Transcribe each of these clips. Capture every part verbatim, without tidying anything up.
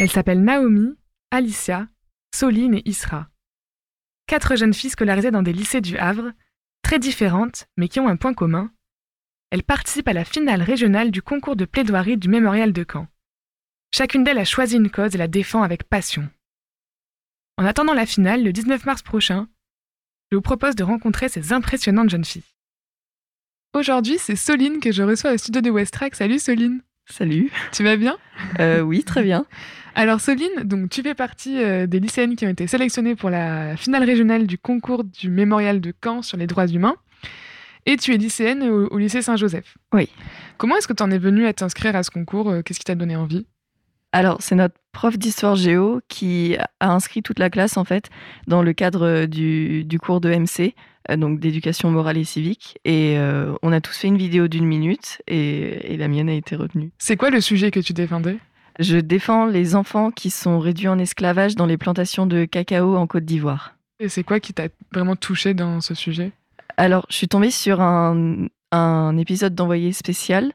Elles s'appellent Naomi, Alicia, Soline et Isra. Quatre jeunes filles scolarisées dans des lycées du Havre, très différentes, mais qui ont un point commun. Elles participent à la finale régionale du concours de plaidoirie du Mémorial de Caen. Chacune d'elles a choisi une cause et la défend avec passion. En attendant la finale, le dix-neuf mars prochain, je vous propose de rencontrer ces impressionnantes jeunes filles. Aujourd'hui, c'est Soline que je reçois au studio de Westrack. Salut Soline. Salut. Tu vas bien ? euh, Oui, très bien. Alors Soline, donc tu fais partie euh, des lycéennes qui ont été sélectionnées pour la finale régionale du concours du Mémorial de Caen sur les droits humains. Et tu es lycéenne au, au lycée Saint-Joseph. Oui. Comment est-ce que tu en es venue à t'inscrire à ce concours ? Qu'est-ce qui t'a donné envie ? Alors, c'est notre prof d'histoire géo qui a inscrit toute la classe, en fait, dans le cadre du, du cours de M C, euh, donc d'éducation morale et civique. Et euh, on a tous fait une vidéo d'une minute et, et la mienne a été retenue. C'est quoi le sujet que tu défendais ? Je défends les enfants qui sont réduits en esclavage dans les plantations de cacao en Côte d'Ivoire. Et c'est quoi qui t'a vraiment touchée dans ce sujet ? Alors, je suis tombée sur un, un épisode d'Envoyé spécial.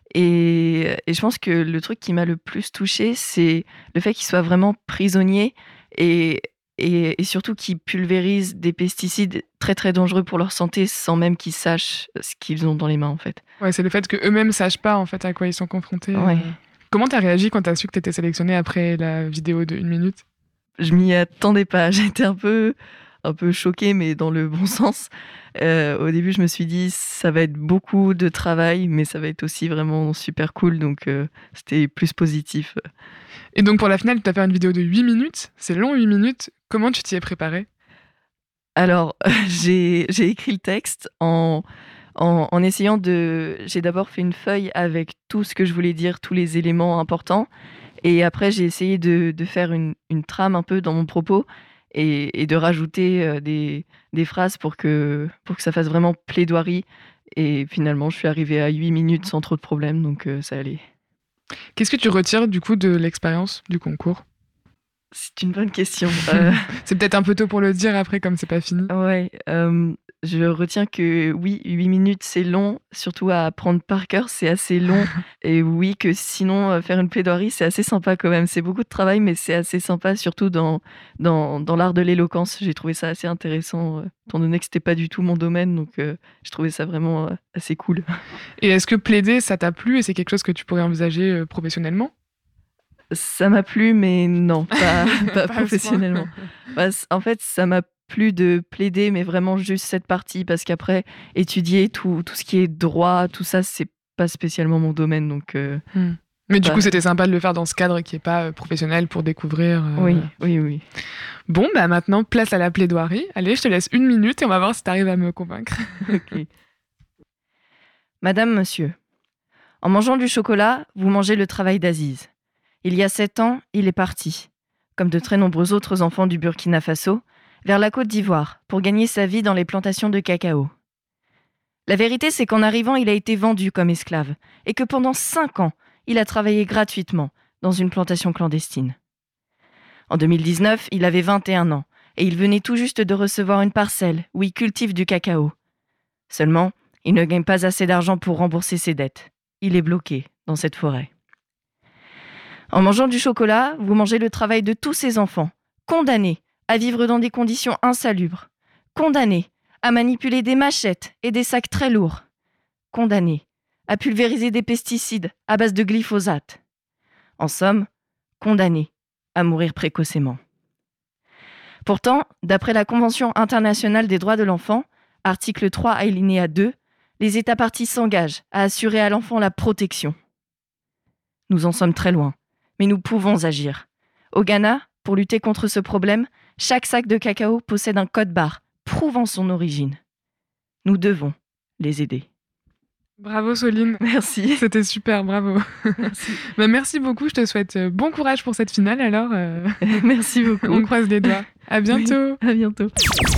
Et, et je pense que le truc qui m'a le plus touchée, c'est le fait qu'ils soient vraiment prisonniers et, et, et surtout qu'ils pulvérisent des pesticides très très dangereux pour leur santé sans même qu'ils sachent ce qu'ils ont dans les mains, en fait. Ouais, c'est le fait qu'eux-mêmes ne sachent pas en fait, à quoi ils sont confrontés. Ouais. Euh... Comment t'as réagi quand t'as su que t'étais sélectionnée après la vidéo de une minute ? Je m'y attendais pas. J'étais un peu, un peu choquée, mais dans le bon sens. Euh, au début, je me suis dit, ça va être beaucoup de travail, mais ça va être aussi vraiment super cool. Donc, euh, c'était plus positif. Et donc, pour la finale, tu as fait une vidéo de huit minutes. C'est long, huit minutes. Comment tu t'y es préparée ? Alors, j'ai, j'ai écrit le texte en... En, en essayant de... J'ai d'abord fait une feuille avec tout ce que je voulais dire, tous les éléments importants. Et après, j'ai essayé de, de faire une, une trame un peu dans mon propos et, et de rajouter euh, des, des phrases pour que, pour que ça fasse vraiment plaidoirie. Et finalement, je suis arrivée à huit minutes sans trop de problèmes, donc euh, ça allait. Qu'est-ce que tu retires du coup de l'expérience du concours ? C'est une bonne question. Euh... c'est peut-être un peu tôt pour le dire après, comme c'est pas fini. Ouais, euh... Je retiens que oui, huit minutes, c'est long, surtout à apprendre par cœur, c'est assez long. Et oui, que sinon, faire une plaidoirie, c'est assez sympa quand même. C'est beaucoup de travail, mais c'est assez sympa, surtout dans, dans, dans l'art de l'éloquence. J'ai trouvé ça assez intéressant, euh, étant donné que c'était pas du tout mon domaine, donc euh, j'ai trouvé ça vraiment euh, assez cool. Et est-ce que plaider, ça t'a plu et c'est quelque chose que tu pourrais envisager euh, professionnellement ? Ça m'a plu, mais non, pas, pas, pas professionnellement. Bah, en fait, ça m'a plus de plaider, mais vraiment juste cette partie, parce qu'après, étudier tout, tout ce qui est droit, tout ça, c'est pas spécialement mon domaine. Donc, euh, hmm. Mais du bah... coup, c'était sympa de le faire dans ce cadre qui est pas euh, professionnel pour découvrir. Euh... Oui, oui, oui. Bon, bah maintenant, place à la plaidoirie. Allez, je te laisse une minute et on va voir si t'arrives à me convaincre. Ok. Madame, monsieur, en mangeant du chocolat, vous mangez le travail d'Aziz. Il y a sept ans, il est parti, comme de très nombreux autres enfants du Burkina Faso, vers la Côte d'Ivoire, pour gagner sa vie dans les plantations de cacao. La vérité, c'est qu'en arrivant, il a été vendu comme esclave, et que pendant cinq ans, il a travaillé gratuitement dans une plantation clandestine. En deux mille dix-neuf, il avait vingt et un ans, et il venait tout juste de recevoir une parcelle où il cultive du cacao. Seulement, il ne gagne pas assez d'argent pour rembourser ses dettes. Il est bloqué dans cette forêt. En mangeant du chocolat, vous mangez le travail de tous ces enfants, condamnés à vivre dans des conditions insalubres, condamnés à manipuler des machettes et des sacs très lourds, condamnés à pulvériser des pesticides à base de glyphosate. En somme, condamnés à mourir précocement. Pourtant, d'après la Convention internationale des droits de l'enfant, article trois alinéa deux, les États parties s'engagent à assurer à l'enfant la protection. Nous en sommes très loin, mais nous pouvons agir. Au Ghana, pour lutter contre ce problème, chaque sac de cacao possède un code barre prouvant son origine. Nous devons les aider. Bravo Soline. Merci. C'était super, bravo. Merci. Bah, merci beaucoup, je te souhaite bon courage pour cette finale alors. Euh... Merci beaucoup. On croise les doigts. À bientôt. Oui, à bientôt.